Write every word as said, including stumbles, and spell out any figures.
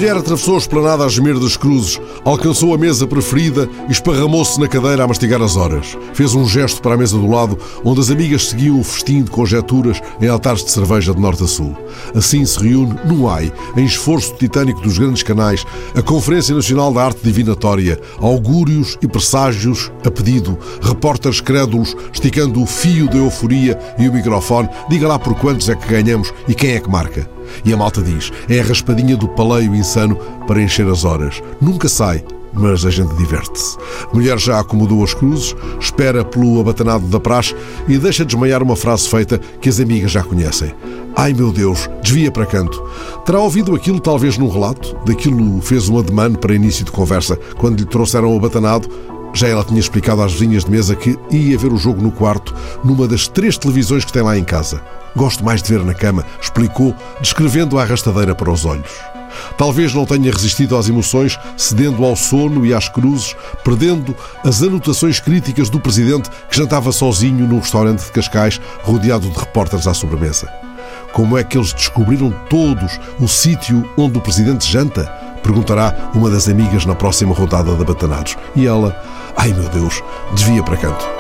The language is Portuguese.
mulher atravessou a esplanada a gemer das cruzes, alcançou a mesa preferida e esparramou-se na cadeira a mastigar as horas. Fez um gesto para a mesa do lado, onde as amigas seguiam o festim de conjecturas em altares de cerveja de norte a sul. Assim se reúne no A I, em esforço titânico dos grandes canais, a Conferência Nacional da Arte Divinatória, augúrios e presságios a pedido, repórteres crédulos esticando o fio da euforia e o microfone. Diga lá por quantos é que ganhamos e quem é que marca. E a malta diz, é a raspadinha do paleio insano para encher as horas. Nunca sai, mas a gente diverte-se. A mulher já acomodou as cruzes, espera pelo abatanado da praxe e deixa desmaiar uma frase feita que as amigas já conhecem. Ai meu Deus, desvia para canto. Terá ouvido aquilo talvez num relato? Daquilo fez um ademã para início de conversa. Quando lhe trouxeram o abatanado, já ela tinha explicado às vizinhas de mesa que ia ver o jogo no quarto, numa das três televisões que tem lá em casa. Gosto mais de ver na cama, explicou, descrevendo a arrastadeira para os olhos. Talvez não tenha resistido às emoções, cedendo ao sono e às cruzes, perdendo as anotações críticas do presidente que jantava sozinho num restaurante de Cascais, rodeado de repórteres à sobremesa. Como é que eles descobriram todos o sítio onde o presidente janta? Perguntará uma das amigas na próxima rodada de abatanados. E ela, ai meu Deus, desvia para canto.